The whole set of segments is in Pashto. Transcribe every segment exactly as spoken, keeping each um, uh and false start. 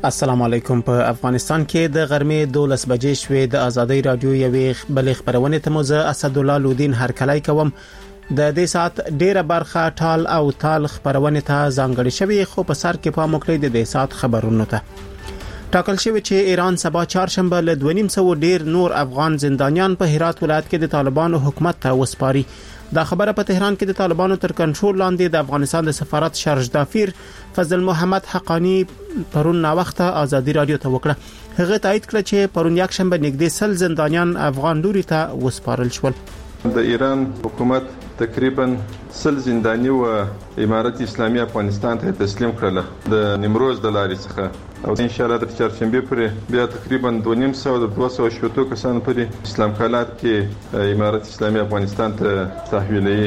السلام علیکم. په افغانستان کې د غرمې دولس بجې شوې. د ازادي رادیو یوې بلې خبرونه ته مو زه اسد الله لودین هرکلی کوم. د دې سات ډیره برخه ټال او تال خبرونه ته ځانګړې شوې، خو په سر کې پام وکړئ د دې سات خبرونه ته. ټاکل شوی چې ایران سبا چهارشنبه له دوه نیم سوه ډیر نور افغان زندانیان په هرات ولایت کې د طالبانو حکومت ته وسپاري. دا خبره په تهران کې د طالبانو تر کنټرول لاندې د افغانستان د سفارت شارج دافیر فضل محمد حقانی پرون نا وخته ازادي رادیو ته وکړه. هغه تایید کړ چې پرون یک شنبه نږدې سل زندانیان افغان لوري ته وسپارل شول. د ایران حکومت تقریبا سل زندانی و امارت اسلامي افغانستان ته تسلیم کړل د نیمروز د لارې څخه، او ان شاء الله د چهارشنبه پورې بیا تقریبا دوه نیم سوه د دوه سوه شپږ کسان پورې اسلام کالات کې امارت اسلامي افغانستان ته تحویلوي.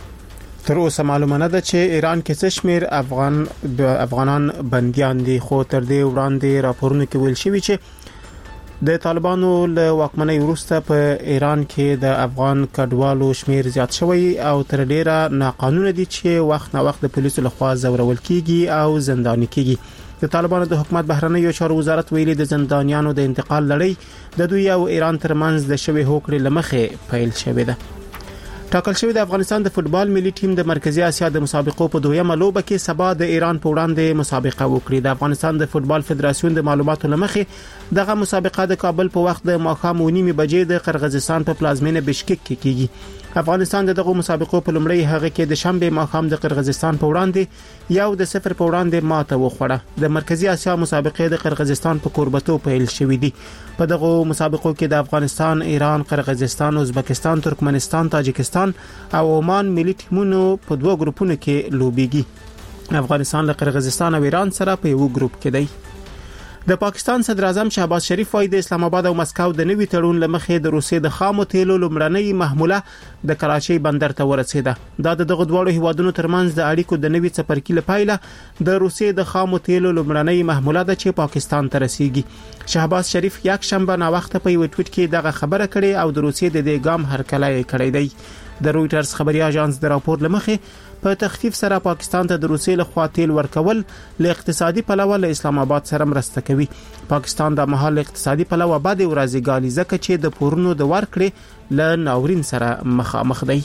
تر اوسه معلومه نه ده چې ایران کې څه شمیر افغان افغانان بنديان دي، خو تر دې وړاندې راپورونه کې ویل شوی چې د طالبانو له واکمنۍ وروسته په ایران کې د افغان کډوالو شمیر زیات شوی او تر ډیره ناقانونه دي چې وخت نه وخت د پولیسو لخوا زورول کیږي او زنداني کیږي. د طالبانو د حکومت بهرنیو چارو وزارت ویلي د زندانیانو د انتقال لړۍ د دوی او ایران ترمنځ د شوی هوکړې لمخې پیل شوې ده. ټاکل شوی د افغانستان د فوتبال ملي ټیم د مرکزی اسیا د مسابقو په دویمه لوبه کې سبا د ایران په وړاندې مسابقه وکړي. د افغانستان د فوتبال فدراسیون د معلوماتو لمخې دغه مسابقه د کابل په وخت د ماښام و نیمه بجې د قرغیزستان په پلازمینه بشکک کې کیږي. افغانستان دغه مسابقو په لومړی هغه کې د شنبه ماښام د قرغیزستان په وړاندې یو د صفر په وړاندې ماته وخوړه. د مرکزی اسیا مسابقې د قرغیزستان په کوربتو پیل شوې دي. په دغه مسابقو کې د افغانستان، ایران، قرغیزستان، ازبکستان، ترکمنستان، تاجکستان او عمان ملي ټیمونو په دوه ګروپونو کې لوبيږي. افغانستان له قرغیزستان او ایران سره په یو ګروپ کې دی. د پاکستان صدر اعظم شهباز شریف وايي د اسلام آباد او مسکو د نوي تړون لمخې د روسیې د خامو تیلو لمړنۍ محموله د کراچۍ بندر ته ورسېده. دا د دغه دوه هیوادونو ترمنځ د اړیکو د نوي څپرکي لپاره د روسیې د خامو تیلو لمړنۍ محموله ده چې پاکستان ته رسیږي. شهباز شریف یک شنبه نا وخت په یو ټویټ کې دغه خبره کړې او د روسیې د دې ګام هرکلی کړی دی. د رويټرز خبري اژانس د راپور لمخې په تخفیف سره پاکستان ته د روسیې لخوا تیل ورکول له اقتصادي پلوه له اسلام آباد سره مرسته کوي. پاکستان د محل اقتصادي پلوه بعد ورځي غالي ځکه چې د پورونو د ورکړې له ناورین سره مخامخ دی.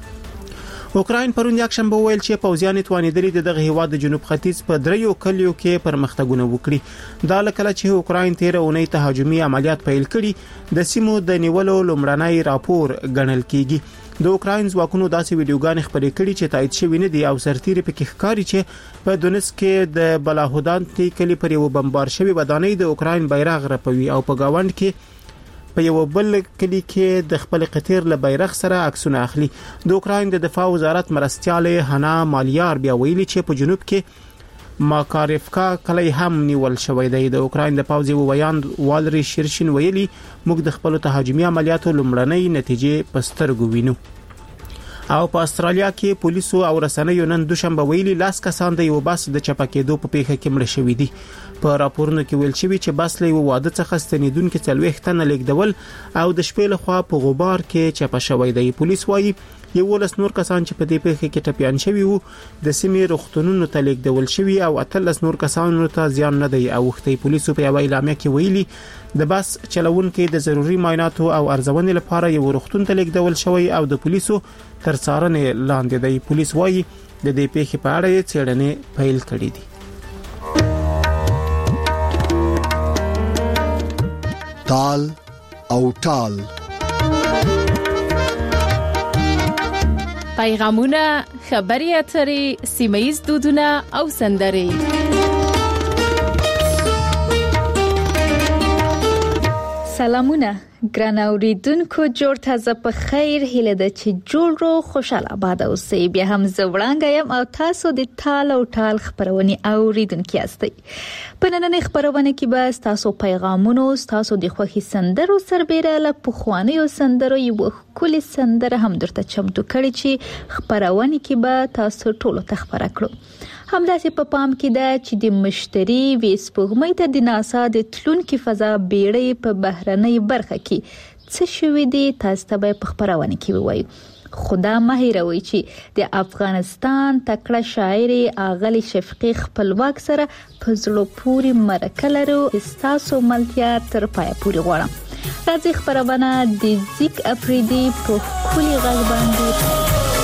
اوکراین پرون یک شنبه ویل چې پوځیان توانیدلي د دغه هیواد د جنوب ختیځ په دریو کلیو کې پرمختګونه وکړي. دا لکه چې اوکراین تیر اونۍ تهاجمي عملیات پیل کړي د سیمو د نیولو لمړنۍ راپور ګڼل کیږي. د اوکراین ځواکونو داسې ویډیوګانې خپرې کړي چې تایید شوی نه دي او سرتیري پکې ښکاري چې په دونیتسک کې د بلاهودانتي کلی پر یو بمبار شوی ودانۍ د اوکراین بیرغ رپوي او په گاوند کې په یو بل کلی کې د خپل قطیر له بیرغ سره عکسونه اخلي. د اوکراین د دفاع وزارت مرستياله هنا مالیار بیا ویلي چې په جنوب کې ماکاریفکا کلی هم نیول شوی دی. د اوکراین د پوځي ویاند والری شیرشین ویلي موږ د خپل تهاجمي عملیاتو لمړنۍ نتیجې پسترګو وینو. او په استرالیا کې پولیسو او رسنیو نن دوشنبه ویلي لاس کسان د یو بس د چپکېدو په پیښه کې مړ شوي دي. په راپورونو کې ویل شوی چې بس له واده څخه ستنیدونکو څلوېښت تنه لیکدول او د شپې لخوا په غبار کې چپه شوی دی. پولیس وایي یو لس نور کسان چې په دې پیښه کې ټپيان شوي وو د سیمې روغتونونو ته لیکدول شوي او اتلس نور کسانو ته زیان نه دی اوښتی. پولیسو په یو اعلامیه کې ویلي د بس چلوونکو د ضروري معایناتو او ارزونې لپاره یو روغتون ته لیکدول شوی او د پولیسو تر څارنې لاندې دی. پولیس وایي د دې پیښې په اړه څېړنې پیل کړې دي. تال او ټال پیغامونه، خبري اترې، سیمایي دودونه او سندرې. سلامونه ګران اوریدونکو، جوړ تازه په خیر هیله ده چې جوړ رو خوشاله آباد اوسئ. بیا هم زوړانګ یم او تاسو د تال او ټال خبرونه اوریدونکو یاستئ. په نننۍ خبرونه کې به تاسو پیغامونو، تاسو د خوښي سندرو سربېره له پخوانیو سندرو یو کلی سندره هم درته چمتو کړی چې خبرونه کې به تاسو ټولو ته خبره کړو. همداسې په پام کې ده چې د مشتری ویسپوږمۍ ته د ناسا د تلونکي فضا بیړۍ په بهرنۍ برخه کې څه شوي دي، تاسو ته به په خبرونه کې ووایو. خدا مهیروي چې د افغانستان تکړه شاعر اغلی شفقي خپلواک سره په زړه پوري مرکه لرو. استاسو ملتیا تر پای پوري غواړم. راځي خبرونه د زیک افریدي په کلی غږ باندې.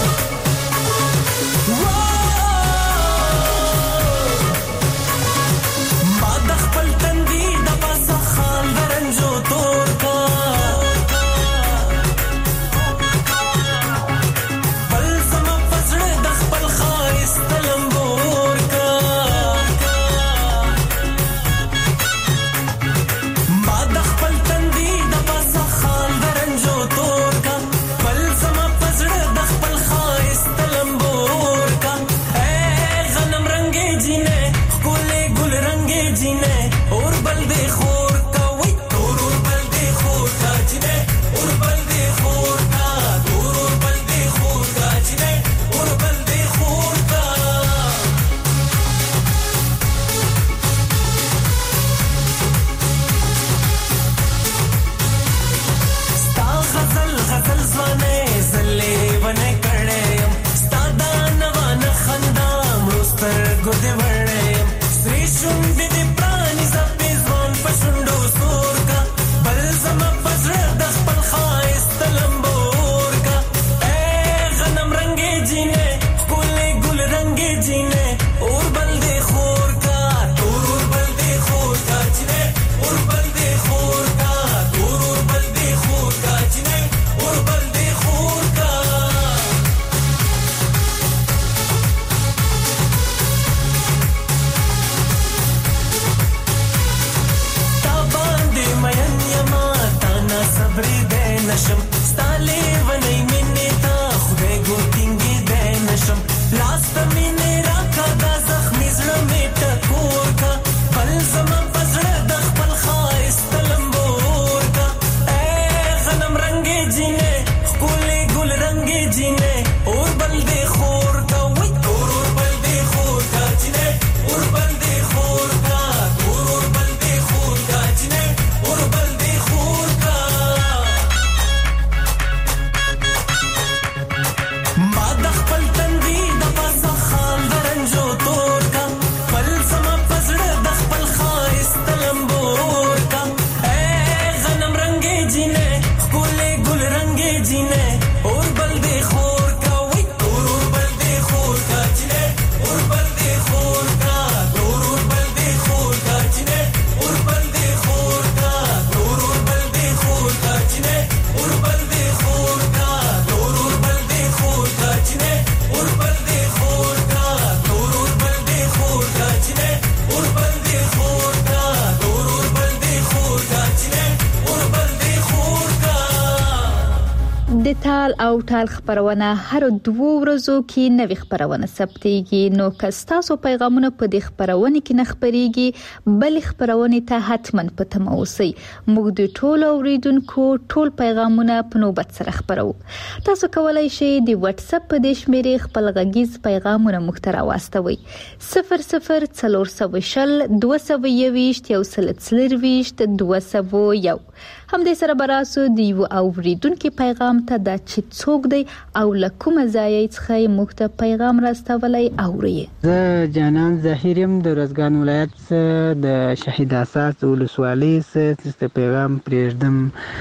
د تال او ټال خبرونه هر دوه ورځو کې نوې خبرونه ثبتېږي. نو که تاسو پیغامونه په دې خبرونه کې نه خبريږي بل خبرونه ته حتما په تمه اوسئ. موږ د ټولو اوریدونکو ټول پیغامونه په نوبت سره خبرو. تاسو کولای شئ د واتس اپ په دې شمیرې خپل غږیز پیغامونه موږ ته راوستوئ. صفر صفر څلور سوه شل دوه سوه یوویشت یو سل څلرویشت دوه سوه یو. هم دې سره براسو د یو اوریدونکو پیغام ته د چې څوک دی او لکومه ځای څخه موږ ته پیغام راستولای اوري. زه جانان ظاهریم د روزګان ولایت څخه د شهید اساس ولسوالۍ څخه پیغام پرېږدم.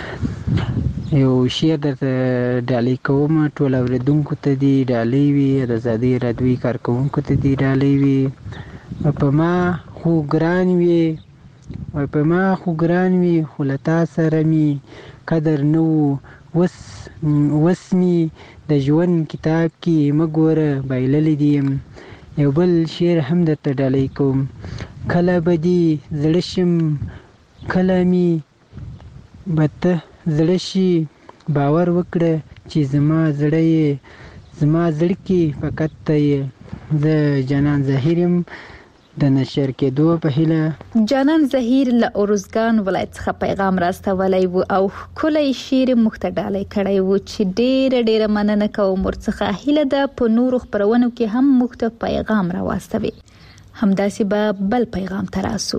یو شعر د ډالۍ کوم ټول اوریدونکو ته دی ډالۍ وي د آزادۍ رادیوي کارکونکو ته دی ډالۍ وي. په ما خو ګران وي وای په ما خو ګران وي خو له تا سره می قدر نه وس وس می د ژوند کتاب کې مګوره بایللی دیم. یو بل شعر هم درته ډالۍ کوم. کله به دې زړه شم کله می به ته زړه شي باور وکړه چې زما زړه یې زما زړه کې فقط ته یې. زه جانان ظاهریم د نشر کېدو په هیله. جانان ظهیر له اورزګان ولایت څخه پیغام راستولی و او کله شیر مختډاله کړی و چې ډېر ډېر مننه کوم. ورڅخه هیله ده په نورو خبرونو کې هم مخته پیغام راوستوي. همداسې به بل پیغام تراسو.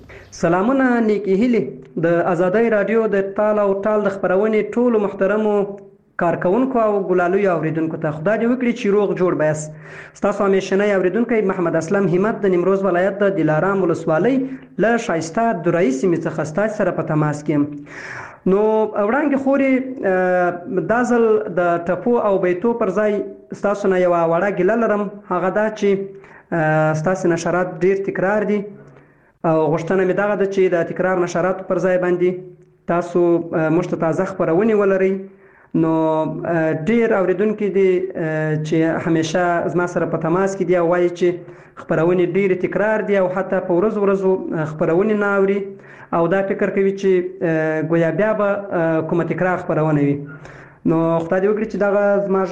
سلامونه نیکی هیله د آزادۍ رادیو د تال او ټال د خبرونې ټولو محترمو کارکونکو او ګلالیو اوریدونکو ته خدای دې وکړي چې روغ جوړ بیاست. ستاسو همیشنی اوریدونکی محمد اسلم همت د نیمروز ولایت د دلارام ولسوالۍ له ښایسته درایي سیمې څخه ستاسو سره په تماس کې. نو وړاندې خوري دا ځل د ټپو او بیتو پر ځای ستاسو نه یوه وړه ګیله لرم، هغه دا چې ستاسو نشرات ډیر تکرار دي او غوښتنه مې دغه ده چې د تکرار نشراتو پر ځای باندې تاسو موږ ته تازه خپرونې ولرئ. نو ډیر اوریدونکي دي چې همیشه زما سره په تماس کې دي او وایي چې خپرونې ډیر تکرار دي او حتی په ورځو ورځو خپرونې نه اوري او دا فکر کوي چې ګویا بیا به کومه تکرار خپرونه وي. نو خدای دې وکړي چې دغه زما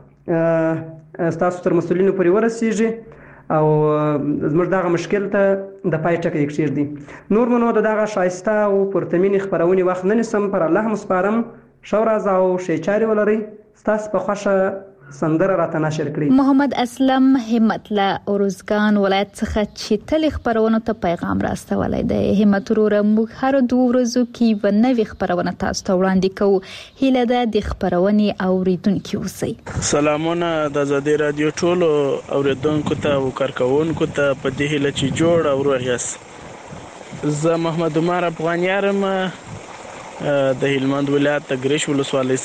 غږ ستاسو تر مسؤلینو پورې ورسیږي او زموږ دغه مشکل ته د پای ټکی کېږدي. نور مو نو د دغه ښایسته او پرتمینې خپرونې وخت نه نیسم، پر الله مو سپارم. ښه ورځ او ښې چارې ولرئ. ستاسو په خوښه سندره راته نشر کړي. محمد اسلم همت له اروزګان ولایت څخه چې تل خپرونو ته پیغام راستولی دی. همت وروره، موږ هر دوه ورځو کې یوه نوې خپرونه تاسو ته وړاندې کوو. هیله ده د خپرونې اوریدونکي اوسئ. سلامونه د آزادۍ رادیو ټولو اوریدونکو ته او کارکوونکو ته په دې هیله چې جوړ او روغ یاست. زه محمد عمر افغانیار یم د هلمند ولایت د ګریش ولسوالۍ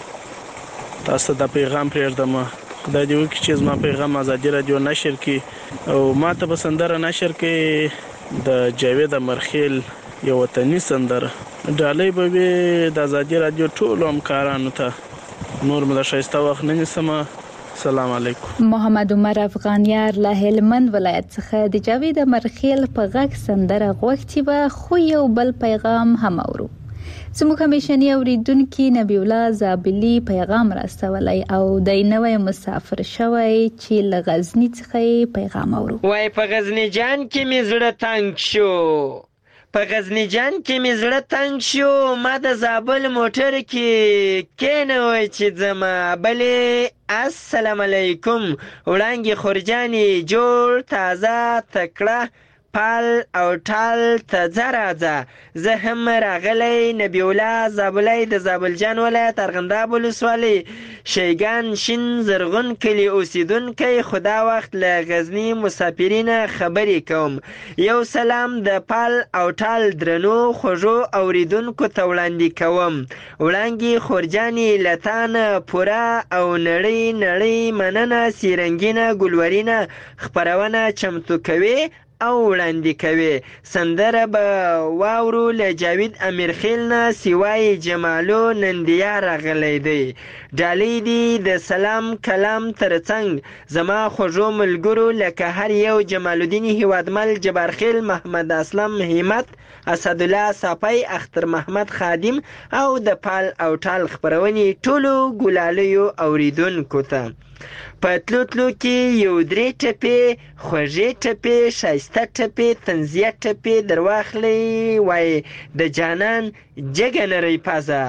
څخه. تاسو د پیغام پرېږدم، خدای دې وکړي چې زما پیغام آزادي رادیو نشر کړي او ما ته به سندره نشر کړي د جاوید امرخیل یو وطني سندره. ډالۍ به وي د آزادي رادیو ټولو همکارانو ته. نور مو د ښایسته وخت نه نیسم. سلام علیکم. محمد عمر افغانیار له هلمند ولایت څخه د جاوید امرخیل په غږ سندره غوښتي به، خو یو بل پیغام هم اورو. زموږ همیشنی اوریدونکي نبی الله زابلی پیغام راستولی او د نوې مسافر شوی چې له غزنی څخه پیغام اورو. وای په غزنی جان کې مې زړه تنگ شو، په غزنی جان کې مې زړه تنگ شو، ما د زابل موټر کې کېنوي چې ځمه بلې. السلام علیکم. وړانګې خورجانې جوړ تازه تکړه پال او ټال ته ځه راځه. زه هم راغلی نبی الله زابلی د زابل جان ولایت ارغنداب ولسوالۍ شیګان شین زرغون کلي اوسیدونکی. خدا وخت له غزني مسافرینه خبرې کوم. یو سلام د پال او ټال درنو خوږو اوریدونکو ته وړاندې کوم. وړانګې خورجانې له تانه پوره او نړۍ نړۍ مننه سیرنګینه ګلورینه خپرونه چمتو کوي او وړاندې کوي. سندره به واورو له جاوید امیرخیل نه سیوای جمالو نندیا راغلی دی. ډالۍ دی د سلام کلام ترڅنګ زما خوږو ملګرو لکه هر یو جمال الدین هیوادمل جبارخیل محمد اسلم همت اسدالله صافی اختر محمد خادم او د پال او ټال خپرونې ټولو ګلالیو اوریدونکو ته. په تلو تلو کې یو درې ټپې خوږې ټپې ښایسته ټپې طنزیه ټپې درواخلئ. وایي د جانان جګه نری پزه،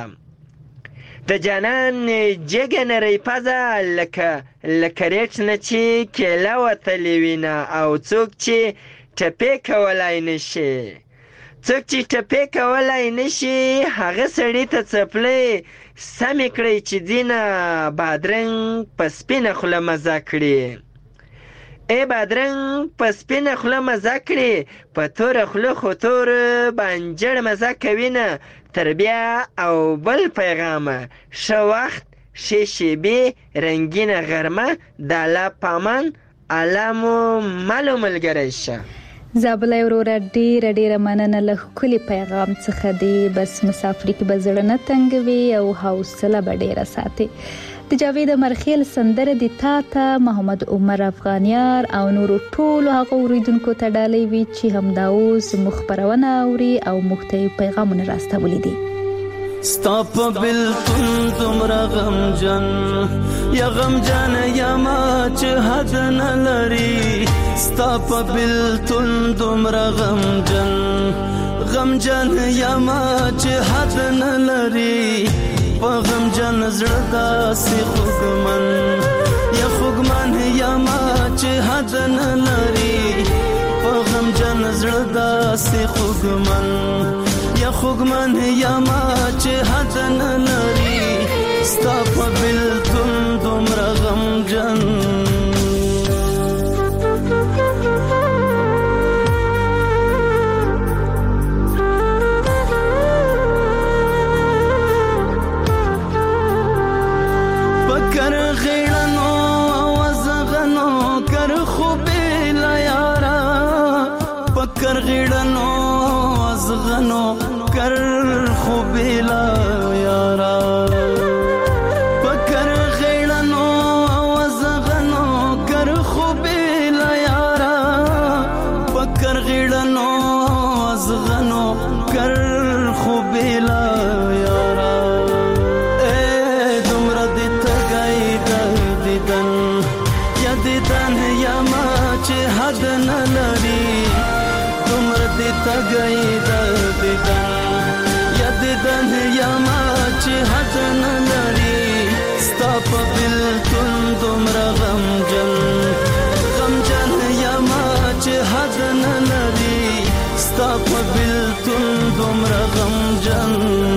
د جانان جګه نری پزه لکه لکه ریټ نه چې کیله وتلې وینه او څوک چې ټپې کولی نشي، څوک چې ټپې کولی نشي هغه سړي ته څپلۍ سمې کړئ چې ځینه بادرنګ په سپینه خوله مزه کړي. ای بادرنګ په سپینه خوله مزه کړي، په توره خوله خو تور بانجړ مزه کوي نه. تر بیا او بل پیغامه ښه وخت ښې شېبې رنګینه غرمه د الله پامان الله مو مالو ملګری شه. زابلی وروره ډیره ډیره مننه له ښکلي پیغام څخه دی. بس مسافري کې به زړه نه تنګوي او حوصله به ډیره ساتي. د جاوید امرخیل سندره د تا ته محمد عمر افغانیار او نورو ټولو هغو اوریدونکو ته ډالۍ وي چې همدا اوس زموږ خپرونه اوري او موږ ته پیغامونه راستولی دي. ستا په بلتون دومره غمجن یا غمجن یما چې حد نه لري. ستا په بلتون دومره غمجن غمجن یما چې حد نه لري. په غمجن زړه داسې خوږمن یا خوږمن یما چې حد نه لري. په غمجن زړه داسې خوږمن یا خوږمن یما چې حد نه لري. ستا په بلتون دومره غمجن پکر غیړنو وزغنو کر خوبې لا یارا پکر غیړنو وزغنو کر خوبې لا یارا پکر غیړنو وزغنو کر خوبې لا یارا پکر غیړنو وزغنو کر خوبې لا یارا دیدن یا ما چې حد نه لري دومره دې تګی د دیدن یا دیدن یا ما چې حد نه لري ستا په بلتون دومره غمجن غمجن یا ما چې حد نه لري ستا په بلتون دومره غمجن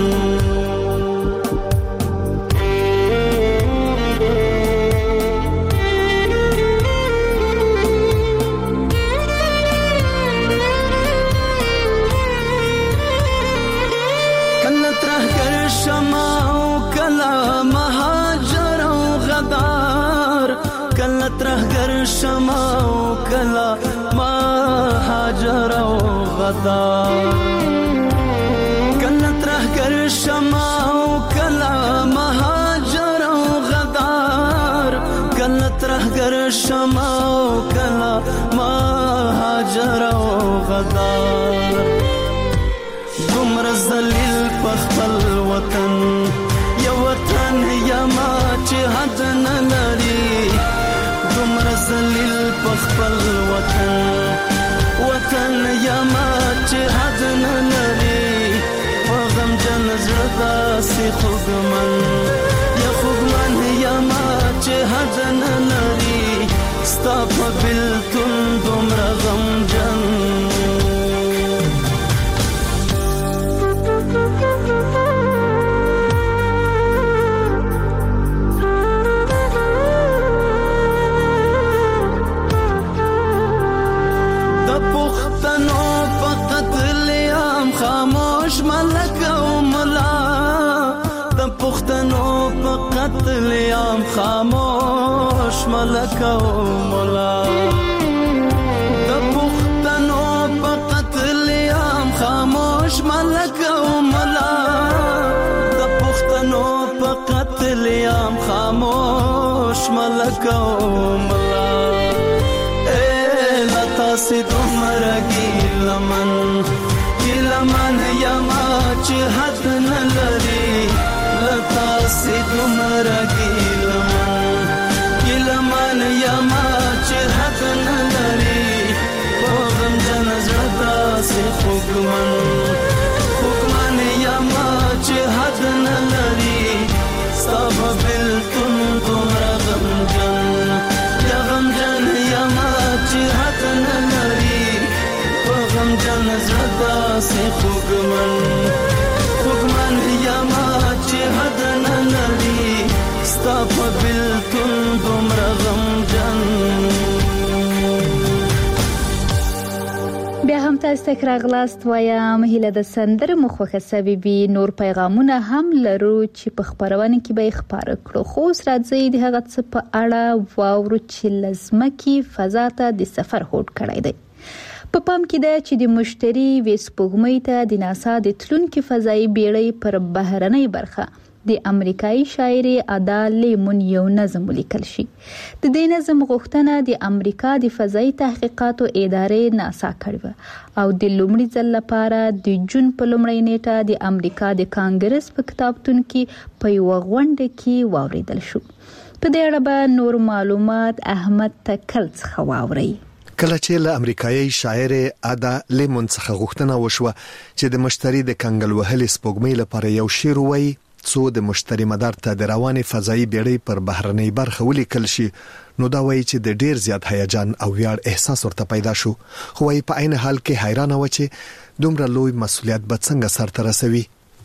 ترهګر شمع او کلا ما هاجر او غدار کله ترهګر شمع او کلا ما هاجر او غدار کله ترهګر شمع او کلا ما هاجر او غدار دومره ذلیل په خپل وطن یو وطن یا ما چې حد نه لري دومره ذلیل په خپل وطن وطن یا ما چې حد نه لري په غمجن زړه داسې خوږمن یا خوږمن یا ما چې حد نه لري ستا په بلتون دومره غمجن خاموش ملک او ملا د پښتنو په قتل عام خاموش ملک او ملا د پښتنو په قتل عام خاموش ملک او ملا د پښتنو په قتل عام خاموش ملک او ملا اے لتا سي دومره ګیلمن لمن یا ما چې حد نه لري لتا سي دومره ګیلمن ګیلمن یا ما چې حد نه لري په غمجن زړه داسې خوږمن خوږمن یا ما چې حد نه لري ستا په بلتون دومره غمجن یا غمجن یا ما چې حد نه لري غمجن زړه داسې خوږمن خوږمن یا ما چې حد نه لري ستا په بلتون دومره غمجن بیا هم تاسو ته راغلاست وایم هیله د سندر مخوخه سببي نور پیغامونه هم لرو چې په خبرونه کې به خبره کړو خو راځي د هغه څه په اړه واورو چې لازمه کې فضا ته د سفر هوډ کړی دی په پام کې ده چې د مشتری وسپوږمۍ ته د ناسا د تلونکو فضایي بیړۍ پر بهرنۍ برخه د امریکایي شاعر ادا لیمون یو نظم لیکل شي د دې نظم غوښتنه د امریکا د فضایي تحقیقاتو ادارې ناسا کړې او د لومړي ځل لپاره د جون په لومړۍ نیټه د امریکا د کانګرس په کتابتون کې په یو غونډه کې واوریدل شو په دې اړه به نور معلومات احمد تکل څخه واوري کله چې له امریکایي شاعر ادا لیمون څخه غوښتنه وشوه چې د مشتری د کنګل وهلې سپوږمۍ لپاره یو شعر وایي څو د مشتری مدار ته د رواني فضایي بیړۍ پر بهرنۍ برخه ولیکل شي نو دا وایي چې د ډیر زیات هیجان او ویاړ احساس ورته پیدا شو خو په عین حال کې حیرانه و چې دومره لوی مسولیت به څنګه سرته رسوي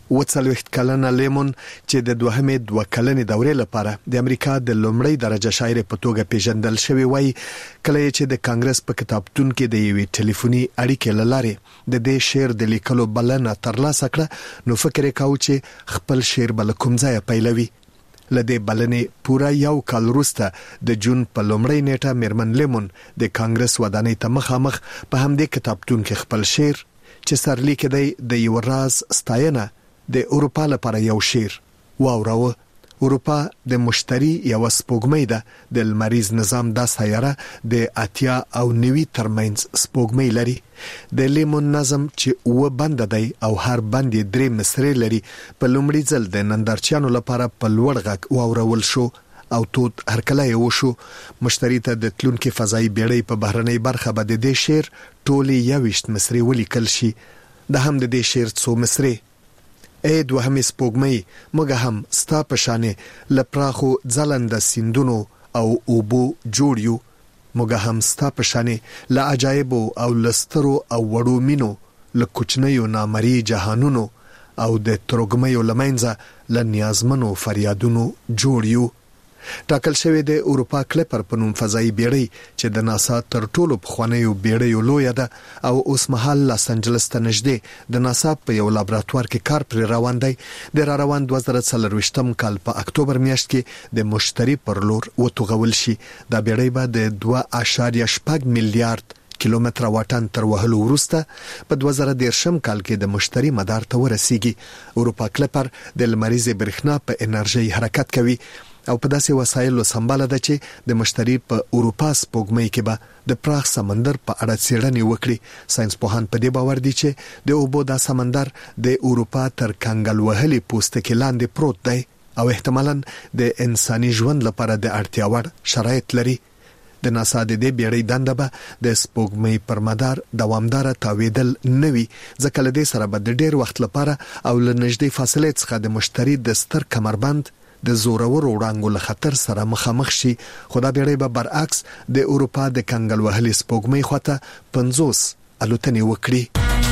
وڅلوېښت کلنه لیمون چې د دوهمې دوه کلنې دورې لپاره د امریکا د لومړۍ درجه شاعر په توګه پیژندل شوی وای، کله چې د کانګرس په کتابتون کې د یوې ټلیفوني اړیکې لاره د دې شعر د لیکلو بلنه ترلاسه کړه، نو فکر وکاو چې خپل شعر بل کوم ځای پیلوي. لدې بلنې پورا یو کال وروسته د جون په لومړۍ نیټه میرمن لیمون د کانګرس ودانۍ ته مخامخ په همدې کتابتون کې خپل شعر چې سرلیک دی د یو راز ستاینه د اروپا لپاره یو شعر واوراوه. اروپا د مشتری یو سپوږمۍ ده، د لمریز نظام دا سیاره د اتیا او نوي ترمنځ سپوږمۍ لري. د لیمون نظم چې و بند دی او هر بند درې مصرې لري، په لومړي ځل د نندارچیانو لپاره په لوړ غږ واورول شو او تود هرکله یې وشو. مشتری ته د تلونکي فضایي بیړۍ په بهرنۍ برخه به د دې شعر ټولې یوویشت مصرې ولیکل شي. د هم د دې شعر څو مصرې: اے دوهمې سپوږمۍ، موږ هم ستا په شانې له پراخو ځلنده سیندونو او اوبو جوړ یو، موږ هم ستا په شانې له عجایبو او له سترو او وړو مینو، له کوچنیو نامرئي جهانونو او د ترږمیو له منځه له نیازمنو فریادونو جوړ یو. ټاکل شوی د اروپا کلیپر په نوم فضایي بیړۍ چې د ناسا تر ټولو پخوانیو بیړیو لویه ده او اوس مهال لاس انجلس ته نږدې د ناسا په یو لابراتوار کې کار پر روان دی. د را روان دوه زره څلرویشتم کال په اکتوبر میاشت کې د مشتری پر لور وتوغول شي. دا بیړۍ به د دوه اعشاریه شپږ میلیارډ کیلومتر واټن تر وهلو وروسته په دوه زره دېرشم کال کې د مشتری مدار ته ورسیږي. اروپا کلیپر د لمریزې برېښنا په انرژي حرکت کوي او په داسې وسایلو سمباله ده چې د مشتری په اروپا سپوږمۍ کې به د پراخ سمندر په اړه څېړنې وکړي. ساينس پوهان په دې باور دي چې د اوبو دا سمندر د اروپا تر کنګل وهلي پوستکي لاندې پروت دی او احتمالاً د انساني ژوند لپاره د اړتیا وړ شرایط لري. د ناسا د دې بیړۍ دنده به د سپوږمۍ پر مدار دوامدار تاویدل نوي، ځکه له دې سره به د ډیر وخت لپاره او له نږدې فاصلې څخه د مشتری د ستر کمربند د زورور وړانګو له خطر سره مخامخ شي. خو دا بیړۍ به برعکس د اروپا د کنګل وهلي سپوږمۍ خواته پنځوس الوتنې وکړي.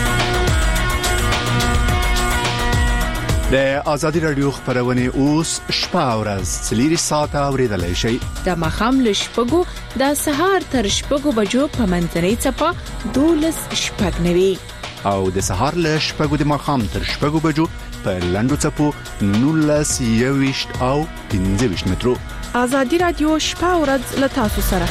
د آزادي رادیو خبرونه اوس شپه او ورځ څلور ساعته اوریدلای شئ. د مخام له شپږو د سهار تر شپږو بجو په منځنۍ چپه دولس شپږ نوي او د سهار له شپږو د مخام تر شپږو بجو په لندو چپو نولس یویشت او پنځه ویشت مترو. آزادي رادیو شپه او ورځ له تاسو سره.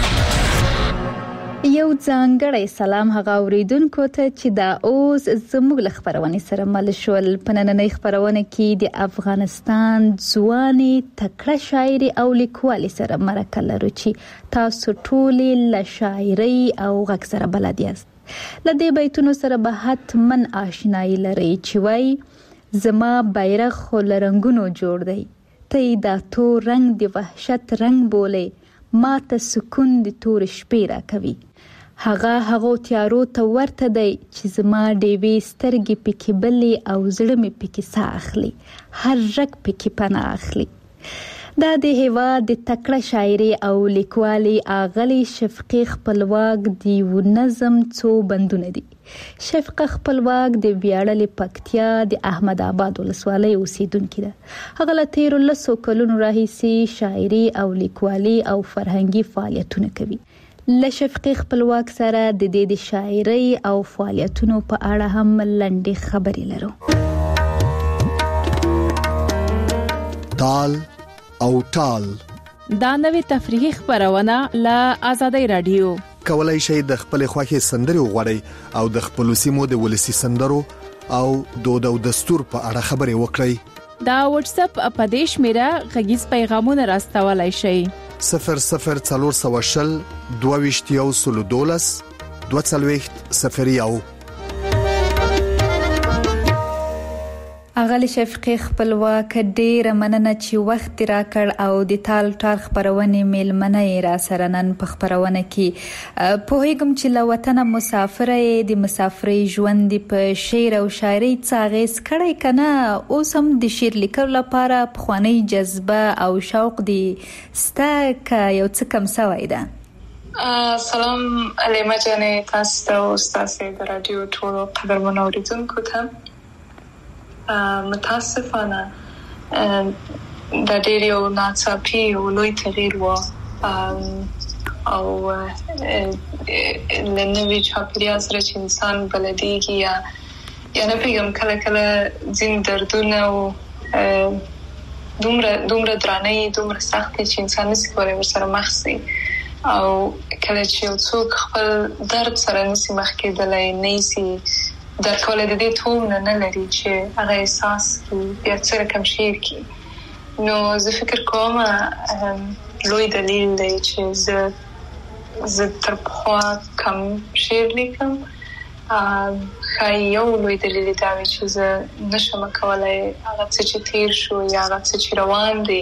یو ځانګړی سلام هغه اوریدونکو ته چې دا اوس زموږ له خبرونه سره مل شول. په نننۍ خبرونه کې د افغانستان ځواني تکړه شاعري او لیکوالي سره مرکه لرو چې تاسو ټول له شاعري او غږ سره بلد یاست. لدې بیتونو سره به حتمن آشنایی لري چې وای: زما بیرغ خو لرنګونو جوړ دی، ته دا تور رنگ دی وحشت رنگ بولې، ما ته سکون دی تور شپې را کوي. هغه هغه تیارو ته ورته دی چې زما ډېوې سترګې پکې بلې او زړه مې پکې ساه اخلي، هر رګ پکې پناه اخلي. دا د هیواد د تکړه شاعري او لیکوالي اغلی شفقي خپلواک دی و نظم څو بندونه دي. شفقه خپلواک د ویاړلې پکتیا د احمد آباد ولسوالۍ اوسیدونکې ده. هغه له تیرو لسو کلونو راهیسې شاعري او لیکوالي او فرهنګي فعالیتونه کوي. له شفقي خپلواک سره د دې د شاعري او فعالیتونو په اړه هم لنډې خبرې لرو. تال او ټال دا نوې تفریحي خبرونه له آزادۍ رادیو. کولای شئ د خپل خوښي سندري وغوړئ او د خپل سیمو د ولسی سندرو او دود او دستور په اړه خبرې وکړئ. دا واتس اپ اپدیش میرا غږیز پیغامونه راستولای شئ. صفر صفر څلور سوه شل دوه ویشت یو سلو دولس دوه څلوېښت صفر یو. اغلی شفقي خپلواک ډېره مننه چې وخت راکړ او د تال ټال خبرونه میلمنه را سره نن په خبرونه کې پوهیږم چې له وطن مسافر د مسافرۍ ژوند په شعر او شاعري څاغیس کړی کنه. اوس هم د شعر لیکلو لپاره پخوانی جذبه او شوق دی ستا که یو څه کم سوی ده؟ سلام علیمه جانې، تاسو ته او تاسو د رادیو ټولو قدرمنو اوریدونکو ته متاسفانه د ډېر یو ناڅاپي او لوی تغییر و او لنوی چاپیریال سره چې انسان بلدیږي یا یا نه پیغام کله کله ځین دردونه او دومره دومره درانه دومره سخت چې انسان نشي کولای ورسره مخ شي او کله چې یو څوک خپل درد سره نشي مخ کېدلای نه شي د کولای د دې توم نه لري چې هغه احساس بیا څنګه کم شي کی نو زه فکر کوم لوی دلیل دی چې زه زه تر پخوا کم شعر لیکم خای یو لوی دلیل دا وي چې زه نشم کولای هغه څه چې تیر شو یا هغه څه چې روان دي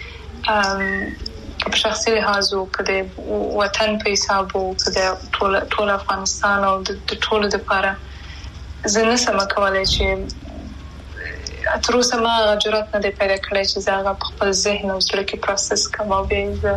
په شخصي لحاظ او په وطن په حساب او په ټول ټول افغانستان او د ټولو لپاره زه نشم کولای چې تر اوسه ما جرأت نه دی پیدا کړی چې زه هغه په خپل ذهن او زړه کې پروسس کوم او بیا زه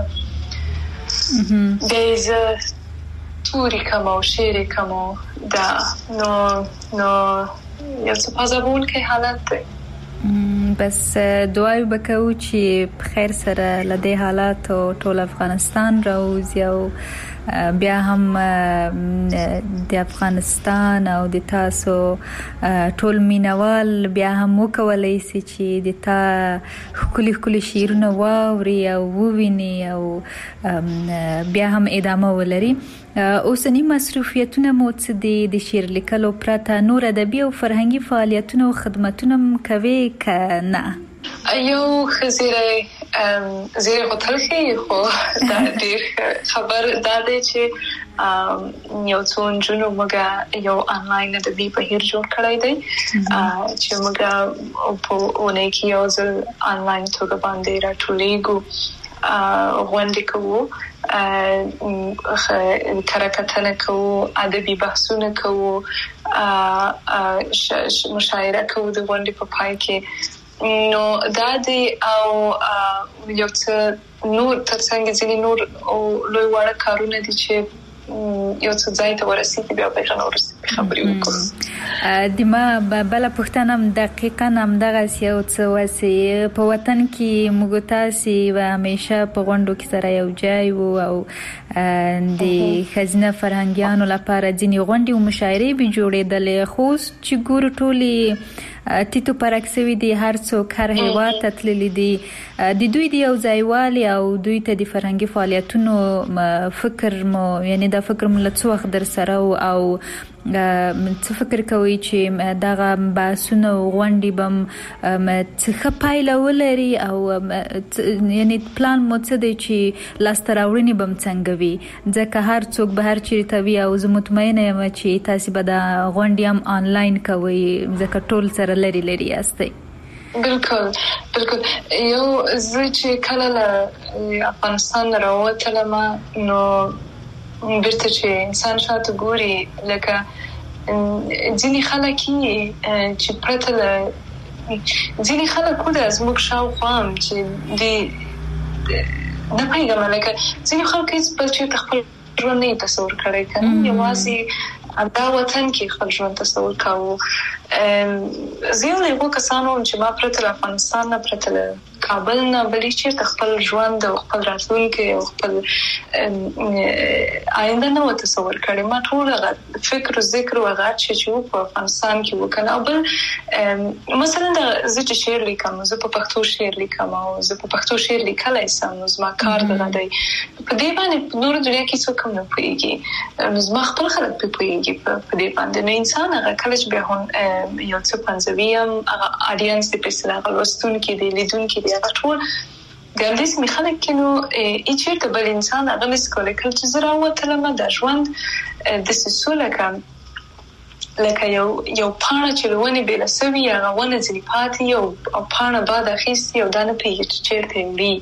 بیا زه توري کوم او شعر کوم دا نو نو یو څه پازابونکي حالت دی بس دعای وکړو چې په خیر سره لدې حالات او ټول افغانستان راوځي او بیا هم د افغانستان او د تاسو ټول مینوال بیا هم وکولای شي چې د تا خولي خولي شیرونه واوري او وویني او بیا هم ادامه ولري اوسنی مصروفیتونه مو څه دي د شعر لیکلو پرته نور ادبي او فرهنګي فعالیتونه او خدماتونه کوي کنه یو خزیره زیره هوتل کې خو دا ډیر خبر دا دی چې یو څو جنو موږ یو انلاین ادبي بهیر جوړ کړی دی چې موږ په اونۍ کې یو ځل انلاین توګه باندې راټولېږو غونډې کوو کارکتنه کوو ادبي بحثونه کوو مشاعره کوو د غونډې په پای کې نو دا دی او یو څه نور ترڅنګ ځینې نور او لوی وړ کارونه دي چې یو څه ځای ته ورسېږي بیا به نور خبرې وکړو د ما بل پښتنه دقیقاً هم دغه یو څه وسی په وطن کې موږ تاسو و همیشه په غونډو کې سره یو ځای وو او د خزینه فرهنګیانو لپاره ځینې غونډې او مشاعرې به جوړېدلې خو چې ګور ټولي تیتو پرکسوي دي هر څوک هر هیواد ته تللی دي د دوی دی یو ځایوالي او دوی ته د فرهنګي فعالیتونو فکر مو یعنی دا فکر مو له څو وخت در سره او څه فکر کوي چې دغه باسونه غونډې بم څه پایله ولري او یعنی پلان مو څه دی چې لاسته راوړنې بم څنګه وي ځکه هر څوک به هر چیرته وي او زه مطمئنه یم چې تاسو به دا غونډې هم آنلاین کوي ځکه ټول سره لري لري یاستئ بالکل بالکل یو زه چې کله له افغانستان راووتلم نو بیرته چې انسان شاته ګوري لکه ځینې خلک چې پرته له ځینې خلک خو د زموږ شاوخوا هم چې دی نه پوهېږم لکه ځینې خلک هېڅ بل چېرته خپل ژوند نه یې تصور کړی که نه یوازې دا وطن کې خپل ژوند تصور کاوه زه یو له هغو کسانو وم چې ما پرته له افغانستان نه پرته له کابل نه بلې چېرته خپل ژوند او خپل راتلونکی او خپل آینده نه و تصور کړی ما ټول هغه فکر او ذکر او هغه چې و په افغانستان کې وکړ او بل مثلا زه چې شعر لیکم زه په پښتو شعر لیکم او زه په پښتو شعر لیکلی سم نو زما کار دغه دی په دې باندې په نورو دنیا کې څوک هم نه پوهېږي نو زما خپل خلک پرې پوهېږي په دې باندې نو انسان هغه کله چې بیا هم یو څه پنځوي هم هغه اډینس دی په اصطلاح هغه لوستونکي دی لیدونکي دی هغه ټول ګردیز می خلک کینو ای چیرته بل انسان هغه نس کولی کله چې زه راووتلم د ژوند داسې څو لکه لکه یو یو پاڼه چې له ونې بېله سوي هغه ونه ځینې پاتې او پاڼه باد اخیستې او دا نه پوهېږي چې چیرته وړي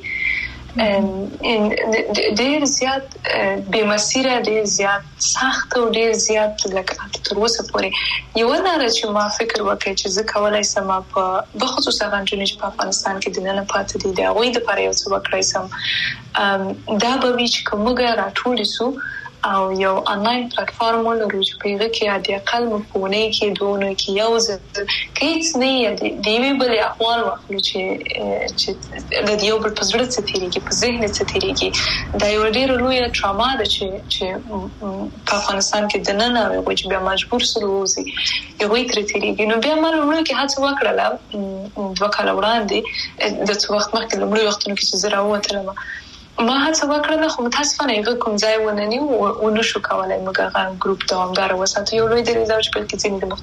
ډېر زیات بې مسیره ډېر زیات سخت او ډېر زیات لکه تر اوسه پورې یوه لاره چې ما فکر وکړی چې زه کولی سم په بخصوص هغه نجونې چې په افغانستان کې دننه پاتې دي د هغوی دپاره یو څه وکړی سم دا به وي چې که موږ راټولې سو او یو انلاین پلیټفارم ولرو چې په هغه کې د اقل مفهومي کې دونه کې یو ځل کې نه دی دی ویل احوال واخلو چې چې د یو بل په زړه څه تیریږي په ذهن څه تیریږي دا یو ډیر لوی ټراما ده چې چې په افغانستان کې د نن او چې بیا مجبور سره وځي یو تر تیریږي نو بیا مال ورو کې هڅه وکړه دوه کال وړاندې د څو وخت مخکې لومړی وختونو کې چې زه راووتلم ما هڅه وکړه خو متاسفانه یو کوم ځای ونني او نشو کولای موږ هغه ګروپ دوامدار وساتو یو لوی درې ځای چې په کې د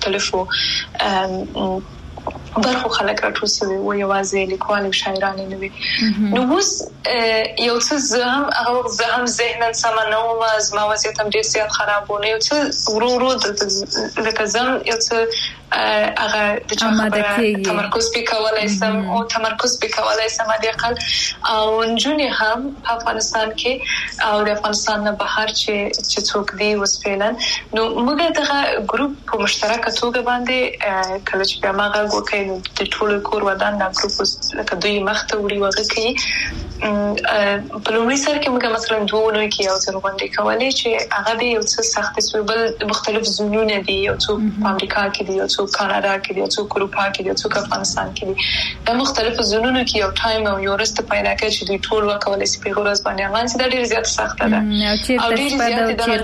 مختلفو برخو خلک راټول شوي او یوازې لیکوال او شاعران نه وي نو اوس یو څه زهم هغه زهم ذهنن سم نه و ما وضعیت هم ډیر زیات خرابونه یو څه ورو ورو د لکه زم یو څه هغه د چا تمرکز وکولای سم او تمرکز وکولای سم د اقل او نجونې هم په افغانستان کې او د افغانستان نه بهر چې چې څوک دی وسپیلن نو موږ دغه ګروپ په مشترکه توګه باندې کله چې بیا ما وکړ نو د ټولو کور ودان دا ګروپ لکه دوی مخته وړي وغه کوي په لومړي سر کې موږ مثلا دوه نو کې یو څه باندې کولای چې هغه به یو څه سخت سوبل مختلف زونونه دي یو څو په امریکا کې دي یو څو کاناډا کې دي یو څو اروپا کې دي یو څو افغانستان کې دي دا مختلف زونونه کې یو ټایم او یو رست پیدا کوي چې دوی ټول وکولای شي په ورځ باندې هغه چې دا ډیر زیات سخت ده او ډیر زیات د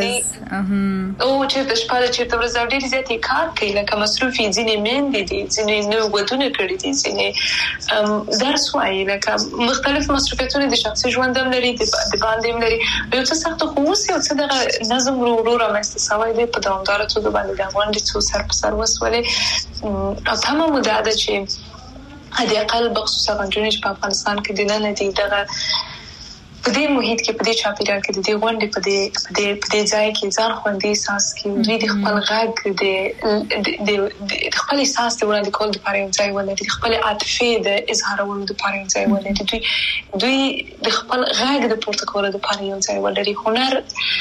ورځ او چې د شپه چې د ورځ ډیر زیات کار کوي لکه مصروفي ځینې مېندې دي ځینې نو ودونه کړې دي ځینې درس وایي لکه مختلف مصروفیتونه د شخصي ژوند هم لري د باندې هم لري یو څه سخت خو اوس یو څه د نظم ورو ورو رامنځته شوی دی په دوامداره توګه باندې د غونډې څو سر په سر وسولې او تمام مدعا ده چې هدي اقل بخصوصا غونډې په افغانستان کې د نن دي دغه په دې محیط کې په دې چاپیریال کې د دې غونډې په دې په دې په دې ځای کې ځان خوندي احساس کې دوی د خپل غږ د د خپل احساس د وړاندې کول لپاره یو ځای ولري د خپل عاطفې د اظهارولو لپاره یو ځای ولري دوی دوی د خپل غږ د پورته کولو لپاره یو ځای ولري هنر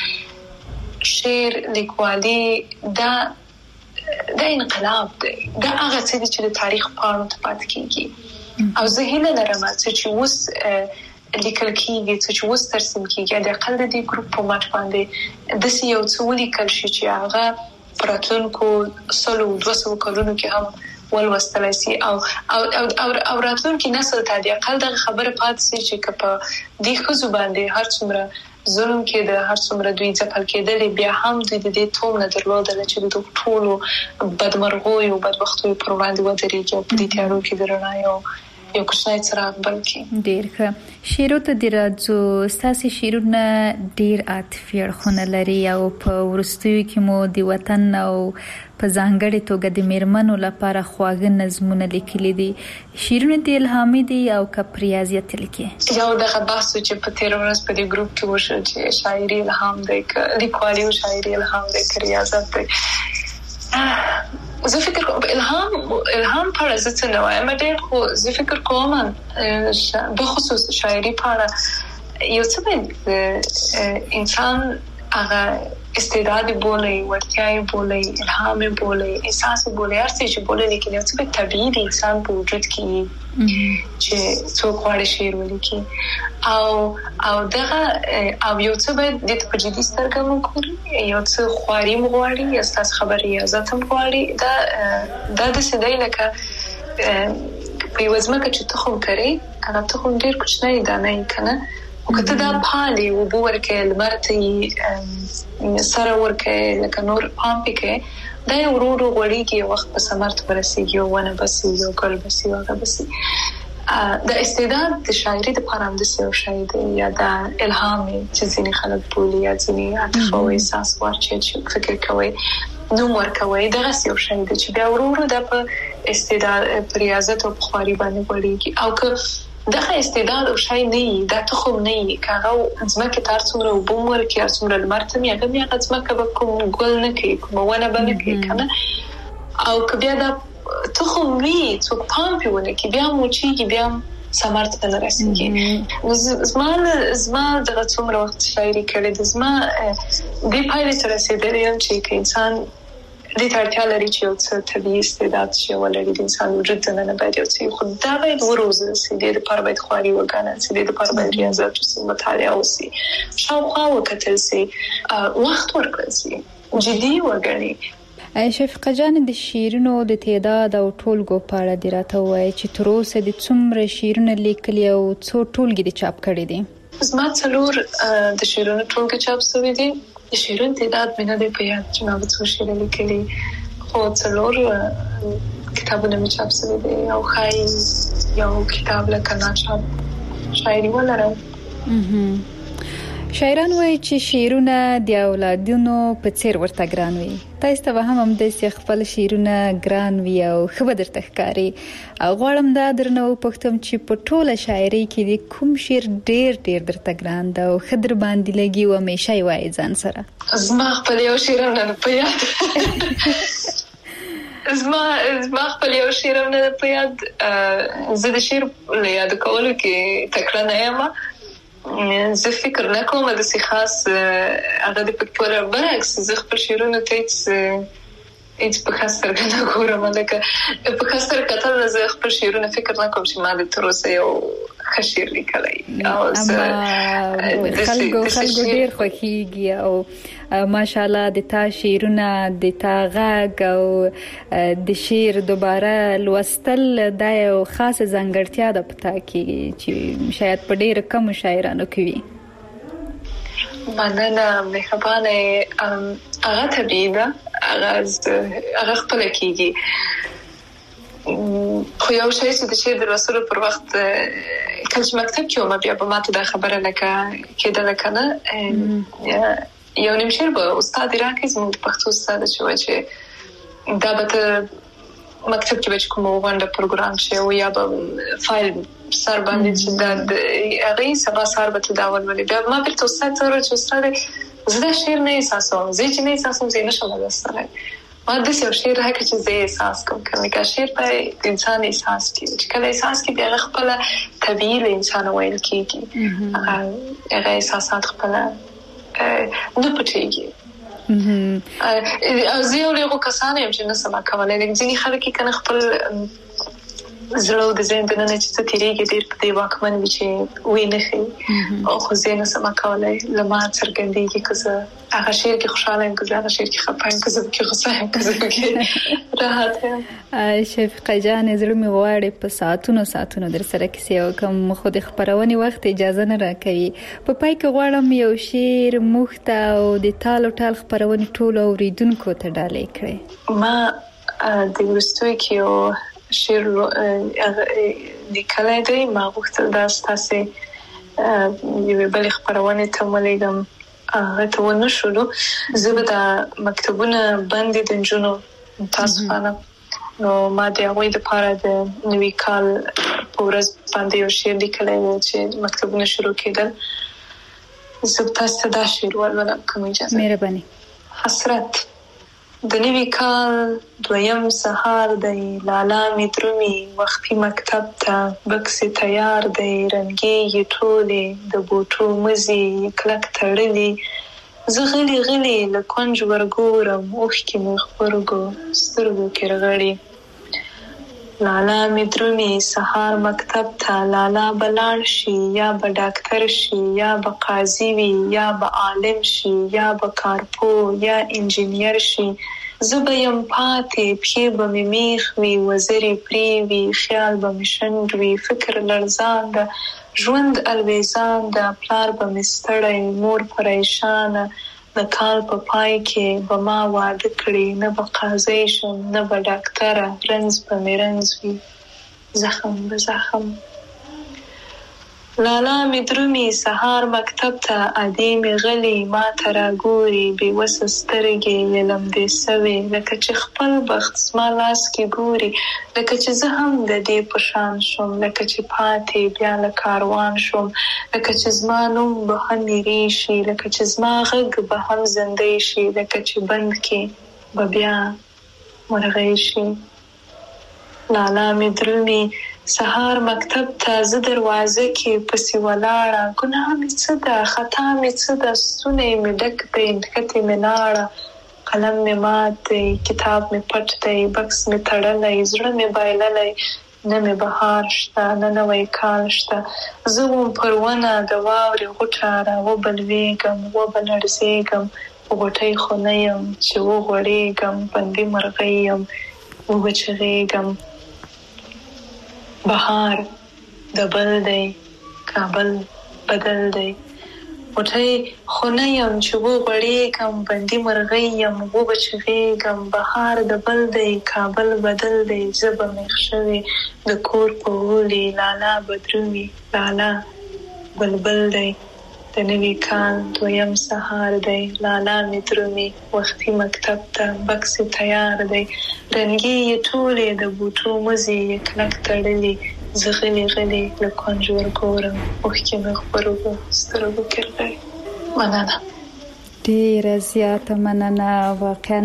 شعر لیکوالي دا دا انقلاب دی دا هغه څه چې د تاریخ پاڼو ته پاتې کیږي او زه هیله لرم چې اوس لیکل کېږي چې اوس ترسیم کېږي د اقل د دې ګروپ په ماټ باندې د سی یو څو لیکل شي چې هغه پراتونکو سلو دوه سوه کلونو کې هم ولوستلای شي او او او او راتلونکي نسل ته د اقل د خبره پات شي چې په دې خزو باندې هر څومره ظلم کې د هر څومره دوی ځپل کېدل بیا هم دوی د دې توم نه درلودل چې د ټولو بدمرغوي او بدبختوي پر وړاندې ودرېږي او په دې تیارو کې درنه یو یو کوچنی څراغ بلکې ډیر ښه شیرو ته د راځو ستاسو شیرونه ډیر عاطفي اړخونه لري او په ورستیو کې مو د وطن او په ځانګړي توګه د میرمنو لپاره خواږه نظمونه لیکلي دي شیرونه د الهامي دي او که ریاضیت لیکي یو دغه بحث چې په تیر ورځ په دې ګروپ کې وشو چې شاعري الهام دی که لیکوالي او شاعري الهام دی که ریاضت دی زه فکر کوم الهام الهام پر از څه نه وایم ډېر خو زه فکر کوم به خصوص شاعري پر یو څه انسان هغه استعداد بولي ورتیاي بولي الهام بولي احساس بولي هر څه چې بولي لیکن یو څه طبيعي د انسان په وجود کې چې څوک غواړي شعر ولیکي او او دغه او یو څه باید د تجدید سترګې وکړي یو څه خواري مغواړي یا ستاسو خبري عزت هم غواړي دا دا د سیدای لکه په یو ځمکه چې تخم کري هغه تخم ډیر کوچنی دانه کنه او کته دا پالي او ورکه لمرته سره ورکه لکه نور پامپ کې دا ورو ورو غوړیږي وخت په سمرت ورسیږي او ونه بسي یو ګل بسي او هغه بسي د استعداد د شاعري د پاره د سیو شاعر یا د الهام چې ځینې خلک بولي یا ځینې عاطفه او احساس ورچي چې فکر کوي نو ورکوي دغه سیو شاعر چې بیا ورو ورو د په استعداد ریاضت او بخاري باندې غوړیږي او که دغه استعداد او شای نه دا تخم نه کاغه ځمکه تر څومره وبومر کې څومره لمرته میغه میغه ځمکه به کوم ګل نه کوي کوم ونه به کوي کنه او که بیا دا تخم وی څوک پام پیونه کې بیا موچیږي بیا سمارت ته رسیږي زما زما دغه څومره وخت شاعري کړې د زما د پایله تر رسیدلې چې انسان دې ته اړتیا لري چې یو څه طبیعي استعداد چې ولري د انسان وجود دننه باید یو څه خو دا باید وروزل سي د لپاره باید خواري وګڼل سي د لپاره باید ریاضت وسي مطالعه وسي شاوخوا وکتل سي وخت ورکړل سي جدي وګڼي. شفیقه جان د شیرونو د تعداد او ټولګو په اړه دې راته ووایي چې تر اوسه د څومره شیرونه لیکلي او څو ټولګې دې چاپ کړي دي؟ زما څلور د شیرونو ټولګې چاپ شوي دي. د شیرونو تعداد مې نه دی په یاد چې ما به څو شعر لیکلي خو څلور کتابونه مې چاپ شوي دي او ښایي یو کتاب لکه ناچاپ شاعري ولرم. شاعران وایي چې شعرونه د اولادونو په څیر ورته ګران وي. تاسو ته به هم همداسې خپل شعرونه ګران وي او ښه به درته ښکاري. غواړم دا درنه وپوښتم چې په ټوله شاعرۍ کې د کوم شعر ډېر ډېر درته ګران ده او ښه در باندې لګي او همیشه یې وایي ځان سره؟ زما خپل یو شعر هم نه په یاد زما زما خپل یو شعر هم نه په یاد. زه د شعر له یاد کولو کې تکړه نه یم. زه فکر نه کوم د سي خاص هغه د پکتور برعکس زه خپل شعرونه ته هیڅ هیڅ په خاص سره نه ګورم لکه په خاص سره کتل زه خپل شعرونه فکر نه کوم چې ما د تر اوسه یو ښه شعر لیکلی او خلکو خلکو ډېر خوښیږي او ماشاءالله د تا شعرونه د تا غږ او د شعر دوباره لوستل دا یو خاصه ځانګړتیا ده په تا کې چې شاید په ډېرو کمو شاعرانو کې وي. مننه مهربانه. هغه طبیعي ده هغه خپله کېږي خو یو شی چې د شعر د لوستلو پر وخت کله چې مکتب کې وم بیا به ماته دا خبره لکه کېدله که نه یو نیم شعر به استاد راکړي زموږ د پښتو استاد چې وایي چې دا به ته مکتب کې به چې کومه غونډه پروګرام شي او یا به فایل سر باندې چې دا هغې سبا سهار به ته دا ولولې. بیا ما بیرته استاد ته وویل چې استاد زه دا شعر نه احساسوم زه چې نه احساسوم زه یې نشم لوستلی. ما داسې یو شعر راکړه چې زه یې احساس کوم که شعر باید انسان احساس کړي چې کله احساس کړي بیا هغه خپله طبیعي له انسانه ویل کېږي هغه احساسات خپله نه پټېږي. او زه یو له هغو کسانو یم چې نه سم کولی ځینې خلک یې که نه خپل زړه او د ذهن دننه چې څه تېرېږي ډېر په دې واکمن وي چې ویې نه ښیي خو زه یې نه سم کولی له ما څرګندېږي که زه هغه شعر کې خوشحاله یم که زه هغه شعر کې خفه یم که زه پکې غوسه یم که زه پکې راحت یم. شفیقه جانې زړه مې غواړي په ساعتونو ساعتونو در سره کیسې وکړم خو د خپرونې وخت اجازه نه راکوي. په پای کې غواړم یو شعر موږ ته او د تال او ټال خپرونې ټولو اورېدونکو ته ډالۍ کړئ. ما د وروستیو کې یو شعر لیکلی دی. ما غوښتل دا ستاسې یوې بلې خپرونې ته ولیږم هغه ته ونه شولو. زه به دا مکتبونه بند دي د نجونو متاسفانه نو ما د هغوی دپاره د نوي کال په ورځ باندې یو شعر لیکلی و چې مکتبونه شروع کېدل. زه به تاسو ته دا شعر ولولم که مو اجازه. مهرباني. حسرت. د نوي کال دویم سهار دی لالا مې درومي وختي مکتب ته بکسې تیار دی رنګېږي ټولې د بوټو مزي کلک تړلي زه غلي غلي له کونج ورګورم اوښکې مې غبرګو سترګو کې رغړي. لالا مې درومي سهار مکتب ته لالا به لاړ شي یا به ډاکټر شي یا به قاضي وي یا به عالم شي یا به کارپو یا انجینیر شي زه به یم پاتې پښې به مې میخ وي وزرې پرې وي خیال به مې شنډ وي فکر لړزان ده ژوند الویزان ده پلار به مې ستړی مور پریشانه د کال په پای کې به ما واده کړي نه به قاضي شم نه به ډاکټره رنځ به مې رنځ وي زخم به زخم. لالا مې درومي سهار مکتب ته ادې مې غلي ما ته راګوري بېوسه سترګې یې لمدې سوې لکه چې خپل بخت زما لاس کې ګوري لکه چې زه هم د دې په شان شم لکه چې پاتې بیا له کاروان شم لکه چې زما نوم به هم هېرې شي لکه چې زما غږ به هم زندۍ شي لکه چې بند کې به بیا مرغۍ شي. لالا مې درومي سهار مکتب ته زه دروازه کې پسې ولاړه ګناه مې څه ده خطا مې څه ده ستونی مې ډک دی نښتې مې لاړه قلم مې مات دی، کتاب مې پټ دی، بکس مې تړلی، زړه مې بایللی، نه مې بهار شته نه نوی کال شته. زه وم پر ونه د واورې غوټه راوبلوېږم وبلړزېږم، په غوټۍ خو نه یم چې وغوړېږم، بندي مرغۍ یم وبچغېږم. بهار د بل دی، کابل بدل دی، غوټۍ خو نه یم چې وغوړېږم، بندي مرغۍ یم وبچغېږم. بهار د بل دی، کابل بدل دی، زه به میخ شوې د کور په غولي، لالا بدرومي لالا بلبل دی. د نوي کال دویم سهار دی، لالا مې درومي وختي مکتب ته بکس تیار دی. رنګې یې ټولې د بوټو مزې یې کلک تړلې، زه غلې غلې له کنجور ګورم اوښکې مې خپرو سترګو کې راغلي. مننه، ډېره زیاته مننه. واقعا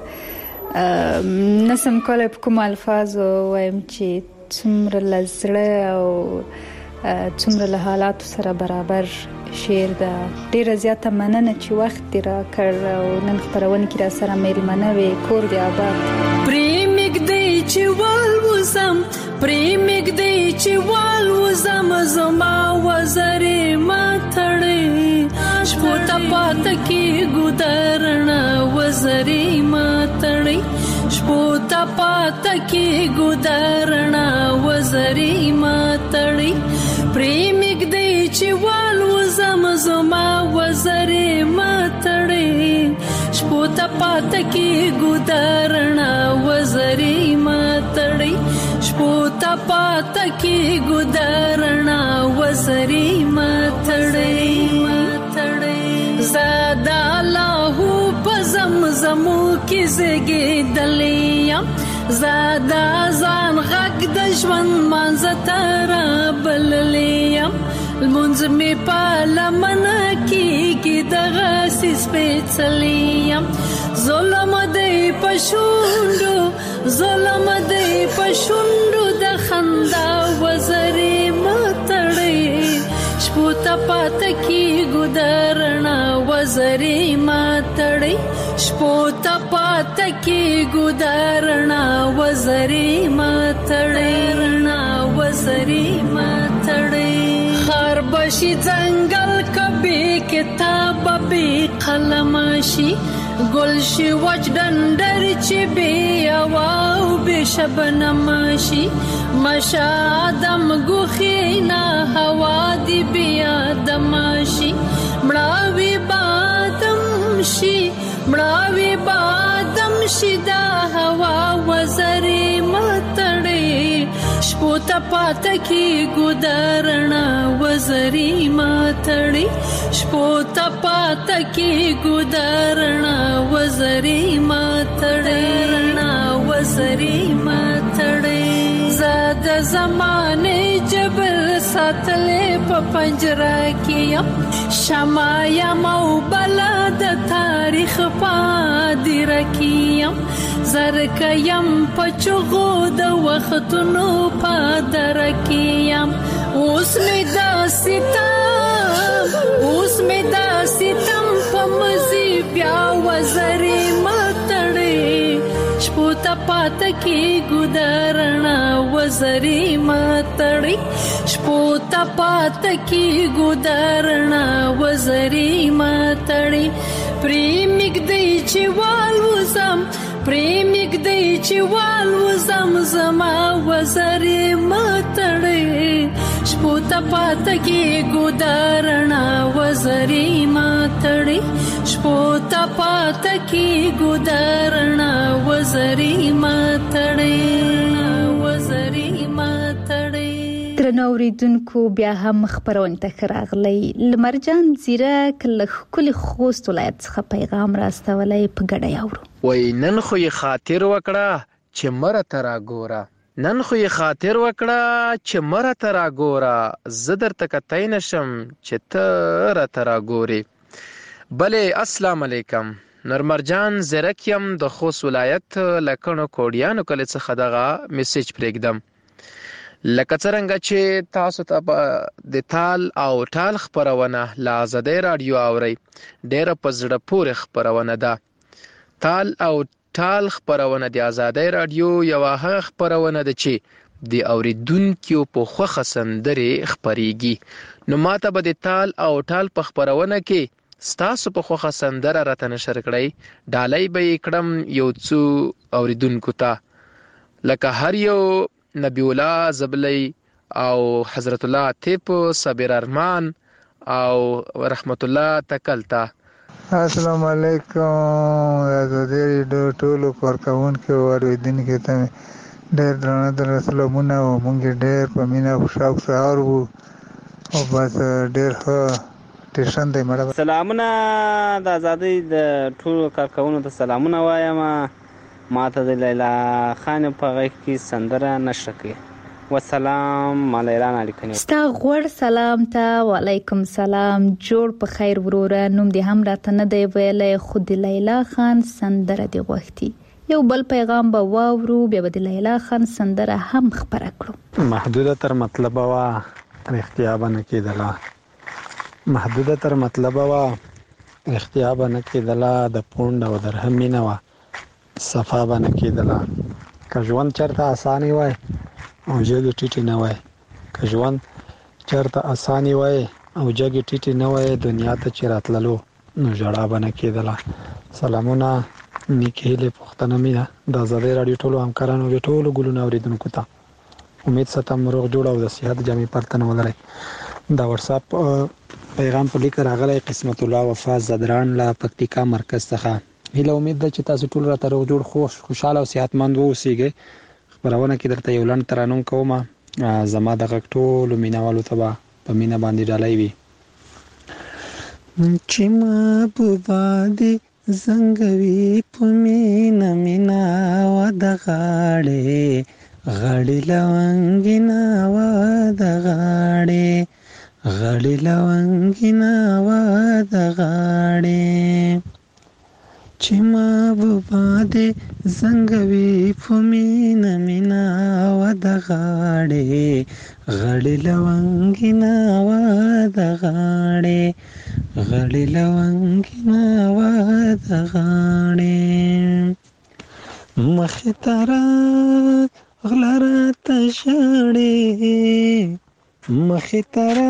نسم کولی په کوم الفاظو وایم چې څومره له زړه او څومره له حالاتو سره برابر شعر ده. ډېره زیاته مننه چې وخت دې راکړ او نن خپرونه کې را سره میلمنه وې. کور دې آباد. پرې مږدې چې والوزم، پرې مږدې چې والوزم، زما وزرې ما تړې، شپو ته پاته کېږو درڼه وزرې ما تړې، شپو ته پاته کېږو درڼه وزرې ما تړې. پرې مږدې چې والوزم، زما وزرې ما تړې، شپو ته پاته کېږو درڼه وزرې ما تړې، شپو ته پاته کېږو درڼه وزرې ما تړې. زادا لاهو په زمزمو کې زېږېدلې یم، زادا ځان غږ د ژوند مانځه ته رابللې یم، لمونځ مې په لمنه کېږي دغسې سپېڅلی یم. ظلم دی په شونډو، ظلم دی په شونډو، د خندا وزرې ما تړې، شپو ته پاته کېږو درڼه وزرې ما تړې، شپو ته پاته کېږو درڼه وزرې ما تړې، رڼا وزرې ما تړې. خار بشي ځنګل کبي کتاب بي قلم شي، ګل شي وچ ډنډر چې بي او بي شبنم شي، مشا آدم ګوخینا هوا دی بیا دم شي، مړاوي بادم شي، مړاوي بادم شي، دا هوا وزرې ما تړې، شپو ته پاته کېږو درڼه وزرې ما تړې، شپو ته پاته کېږو درڼه وزرې ما تړې، رڼا وزرې ما تړې. زه د زمانې جبر ساتلې په پنجره کې یم، شمع یم او بلا د تاریخ په دیره کې یم، زرکه یم په چغو د وختونو په دره کې یم. اوس مې دا ستم، اوس مې دا ستم په مزي بیا وزرې ما تړې، شپو ته پاته کېږو درڼه وزرې ما تړې، شپو ته پاته کېږو درڼه وزرې ما تړې. پرې مږدې چې والوزم، پرې مږدې چې والوزم، زما وزرې ما تړې، شپو ته پاته کېږو درڼه وزرې ما تړې، شپو ته پاته کېږو درڼه وزرې ما تړې، وزرې ما تړې. درنو اوریدونکو بیا هم خبرونه ته راغلی. لمرجان زیرک له ښکلي خوست ولایت څخه پیغام راستولی، په ګډه یاورو. وای نن خو یې خاطر وکړه چې مره ته راګوره، نن خو یې خاطر وکړه چې مره ته راګوره، زه درته کتی نشم چې ته راته راګورې. بلې السلام علیکم، نورمرجان زیرک یم د خوست ولایت له کڼو کوډیانو کلي څخه دغه میسیج پرېږدم. لکه څرنګه چې تاسو ته د تال او ټال خبرونه له آزادۍ راډیو اورئ، ډېره په زړه پورې خبرونه ده. تال او ټال خبرونه د آزادۍ رادیو یو هغه خبرونه ده چې د اوریدونکو په خوخه سندرې خبريږي. نو ماته به د تال او ټال په خبرونه کې ستاسو په خوخه سندره راته نشر کړئ، ډالۍ به کړم یو څو اوریدونکو ته، لکه هر یو نبی الله زبلی او حضرت الله عتیق، صابر ارمان او رحمت الله تکلتا. السلام علیکم. آزادۍ رادیو ټولو کارکوونکو او اوریدونکو ته ډېر درنه درنه سلامونه او موږ ډېر په مینه او شوق سهار وو او بس ډېر ښه ټیشن دی مړه. سلامونه د آزادۍ د ټولو کارکوونکو ته سلامونه وایم. ماته د لیلا خان په غږ کې سندره نشر کړئ. والسلام علیکم علیکم. ستا غوړ سلام ته وعلیکم سلام. جوړ په خیر وروره. نوم دې هم راته نه دی ویلې، خو د لیلا خان سندره دی غوښتي. یو بل پیغام به واورو، بیا به د لیلا خان سندره هم خبره کړو. محدوده تر مطلب وا اختیار نه کېدله، محدوده تر مطلب وا اختیار نه کېدله، د پوند او درهم نه وا صفا به نه کېدله. که ژوند چرته اسانه وای او جګ ټیټ نه وای، که ژوند چرته اسانه وای او جګ ټیټ نه وای، دنیا ته چې راتللو نو ژړا به نه کېدله. سلامونه نیکهیله پښتنه مینا د آزادۍ رادیو ټولو همکارانو د ټولو ګلونو اوریدونکو ته امید ستم روغ جوړ او د صحت جامې پرتنه ولري. دا واتس اپ پیغام په لیک راغلی قسمت الله وفا زدران لا پکتیکا مرکز څخه. هیله امید ده چې تاسو ټول راته روغ جوړ خوش خوشاله او صحتمند اوسئ. خبرونه کې درته یو لنډ ترانوم کوم، زما د غږ ټولو مینوالو ته په مینا باندې ډالۍ وي. چې محبوبا دې زنګوي په مینا مینا و د غاړې غړې لونګینا و د غاړې غړې لونګینا و د غاړې چې محبوبا دې زنګوي په مینا مینا و د غاړې غړې لونګینا و د غاړې غړې لونګینا و د غاړې مخې ترا غله راته ژاړې مخې ترا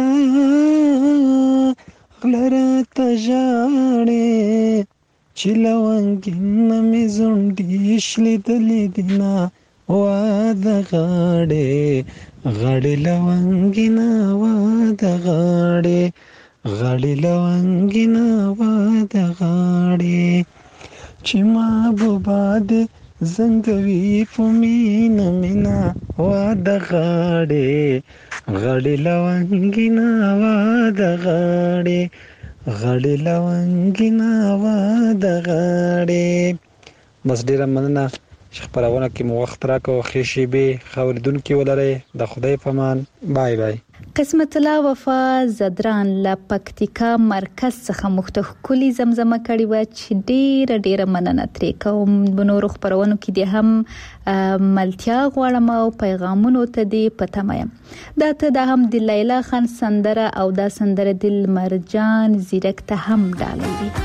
غله راته ژاړې چې لونګینه مې زونډې شلیدلې دینه وا د غاړې غړې لونګینه وا د غاړې غړې لونګینه وا د غاړې چې محبوبا دې زنګوي په مینا مینا وا د غاړې غړې لونګینه وا د غاړې غړې لونګینا وا د غاړې. بس ډیره مننه چې خبرونه کې مو وخت راکو. ښې شیبې خوریدونکي ولرئ. د خدای په امان. بای بای. قسمت الله وفا زدران له پکتیکا مرکز څخه مختخ کلی زمزمه کړي و چې ډیره ډیره مننه ترې کوم. بنور خبرونو کې دې هم ملتیا غواړم او پیغامونو ته دې پته مې دا ته د هم د لیلا خان سندره او دا سندره د مرجان زیرک ته هم ډالۍ دي.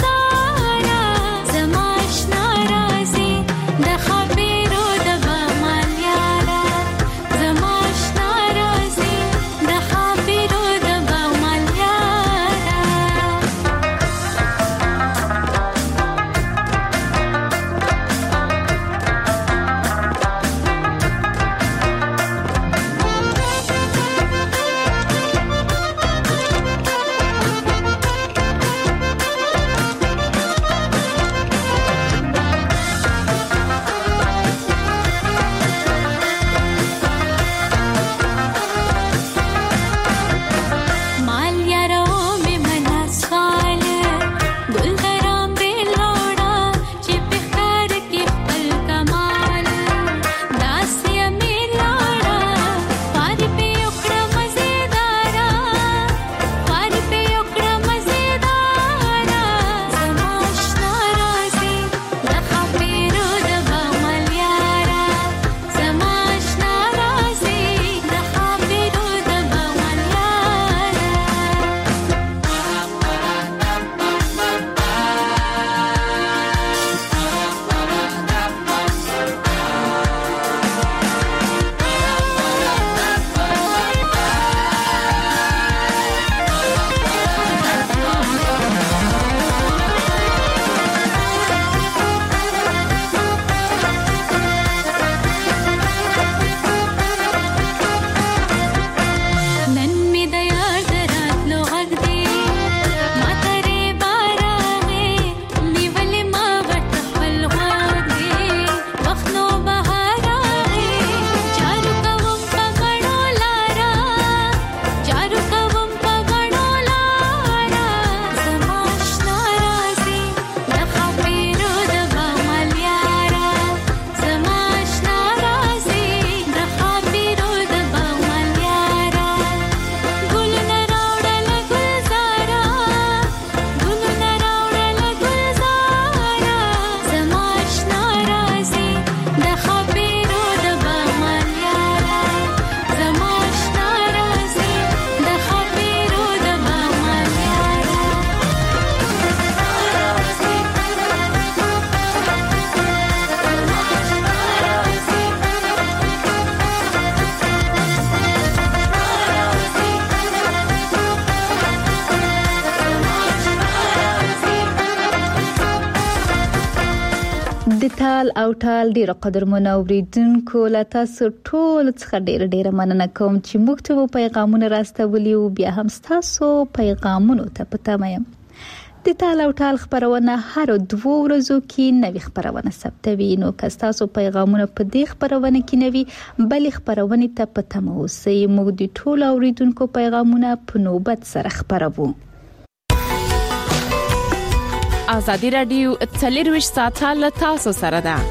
زما تال او ټال ډیر قدرمن اوریدونکو لا تاسو ټول څخه ډیر ډیر مننه کوم چې موږ ته پیغامونه راستولي او بیا هم تاسو پیغامونه ته پته یم. د تال او ټال خبرونه هر دوه ورځو کې نوې خبرونه ثبتوي، نو که تاسو پیغامونه په دې خبرونه کې نوي بل خبرونه ته پته مو سي موږ د ټول اوریدونکو پیغامونه په نوبت سره خبرو. ازادي رادیو څلرویشت ساعته له تاسو سره ده.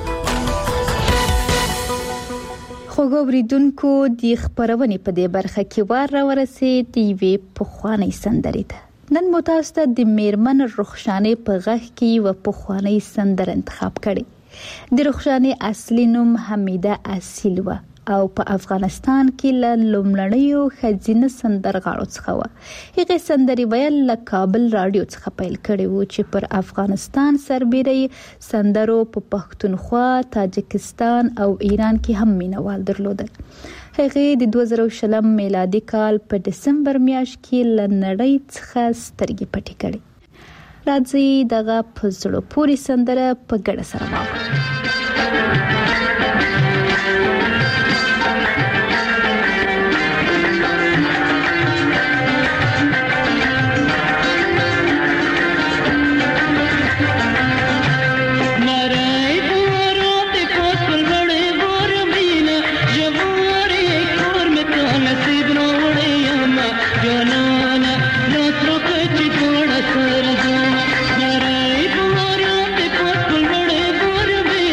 خو اوریدونکو د خبرونه په دې برخه کې وار را ورسېد د وی په خواني سندري ده. نن مو تاسو ته د میرمن رخشانې په غږ کې و په خواني سندر انتخاب کړي. د رخشانې اصلي نوم حمیده اصیل و او په افغانستان کې له لومړنیو ښځینه سندرغاړو څخه و. هغه سندري ویل له کابل رادیو څخه پیل کړي وو چې پر افغانستان سربېره سندرو په پښتونخوا، تاجکستان او ایران کې هم مینوال درلودل. هغه د دوه زره شلم میلادي کال په دسمبر میاشت کې له نړۍ څخه سترګې پټې کړې. راځي دغه په زړه پورې سندره په ګډه سره واورو. Bore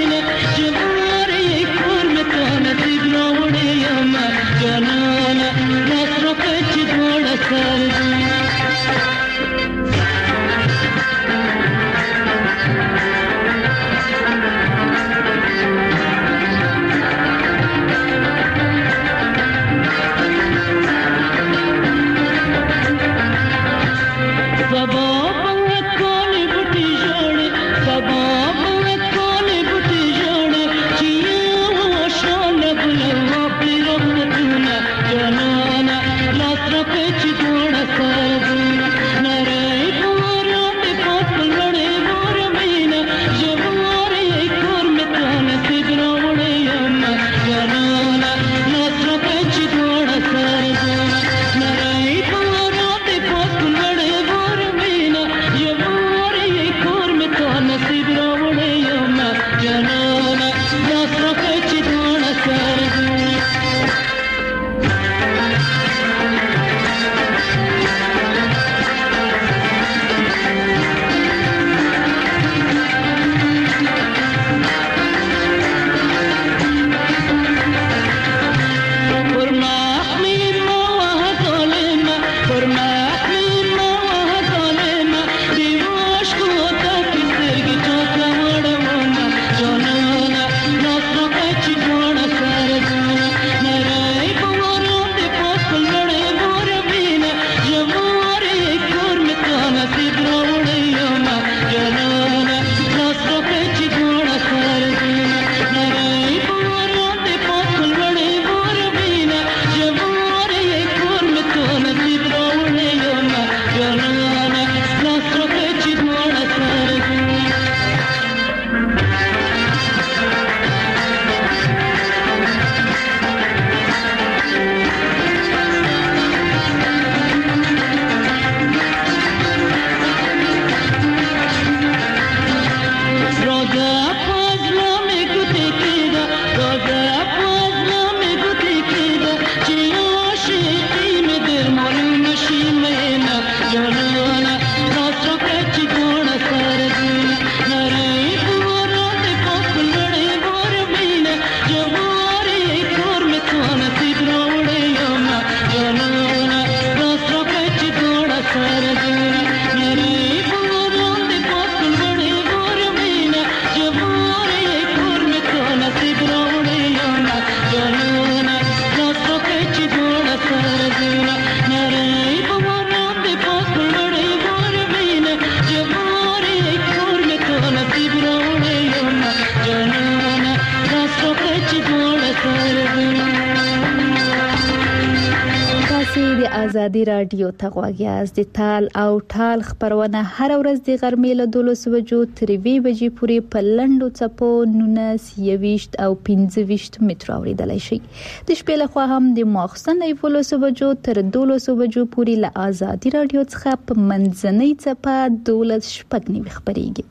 ازادي رادیو ته غوږ یاست. د تال او ټال خبرونه هر ورځ د غرمې له دولس بجو تر یوې بجې پورې په لنډو څپو نولس یویشت او پنځه ویشت متر اوریدلای شي. د شپې له خوا هم د ماخستن له یولس بجو تر دولس بجو پورې له ازادي رادیو څخه په منځنۍ څپه دولس شپږ نیمې خبرېږي.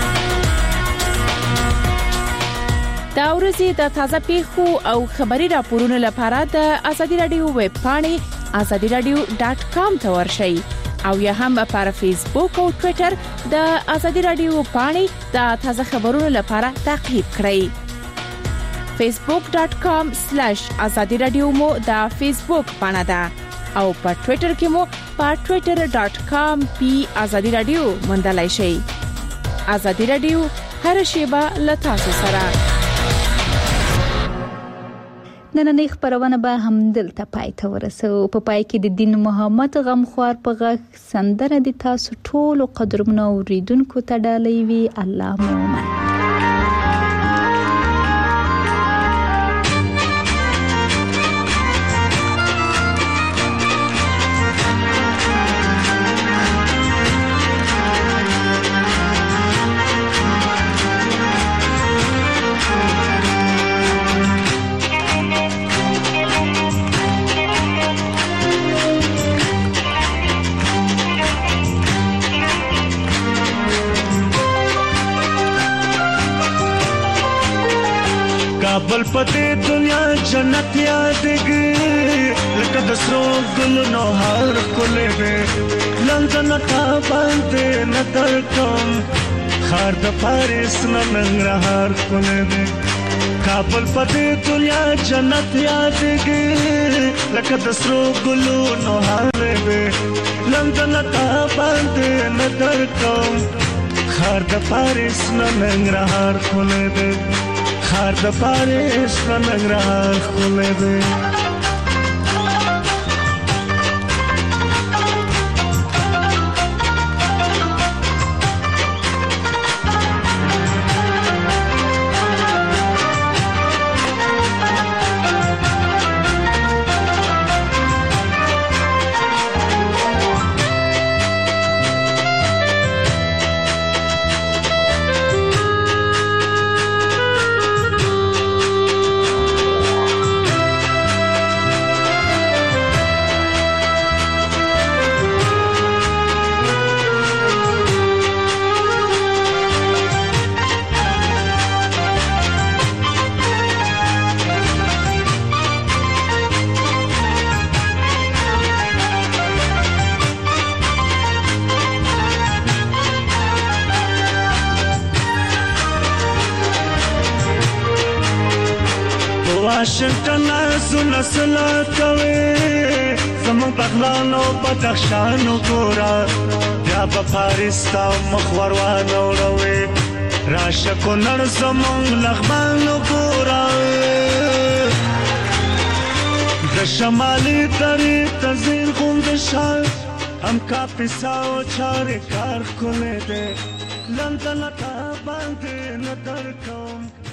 دا ورځې د تازه پیښو او خبري راپورونو لپاره د ازادي رادیو ویب پاڼې ازادي رادیو ډاټ کام ته ورشئ او یا هم پر فیسبوک او ټوئیټر د ازادي رادیو پاڼې د تازه خبرونو لپاره تعقیب کړئ. فیسبوک ډاټ کام سلیش ازادي رادیو مو د فیسبوک پاڼه ده او په ټوئیټر کې مو په ټوئیټر ډاټ کام پی ازادي رادیو موندلای شئ. ازادي رادیو هر شیبه له تاسو سره. نننۍ خبرونه به هم دلته پای ته ورسو. په پای کې د دین محمد غمخوار په غږ سندره د تاسو ټولو قدرمنو اوریدونکو ته ډالۍ وي. الله مومن. بل پدې دنیا جنت یادګي لکه د سرو ګلونو هر کله به لندن تا باندې نظر کوم خار د پاریس ننګرهار کله به کابل پدې دنیا جنت یادګي لکه د سرو ګلونو هر به لندن تا باندې نظر کوم خار د پاریس ننګرهار کله به خار د پاریس ننګرهار خولې ده. واشنگټن زونه سلا کوي زمون بغلانو بدخشانو ګورا بیا په پاریس تا مخور وانه وروي راشه کو نړ زمون لغمانو ګورا د شمالي درې تزین غوند شال هم کا پیساو چارې کار کوله دې لندن تا باندې نظر کوم